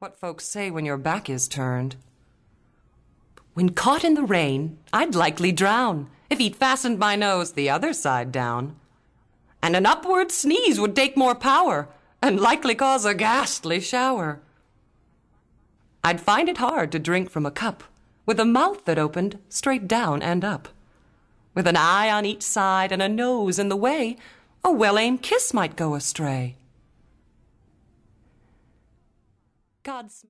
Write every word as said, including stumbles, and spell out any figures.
what folks say when your back is turned. When caught in the rain, I'd likely drown if he'd fastened my nose the other side down. And an upward sneeze would take more power and likely cause a ghastly shower. I'd find it hard to drink from a cup with a mouth that opened straight down and up. With an eye on each side and a nose in the way, a well-aimed kiss might go astray. God's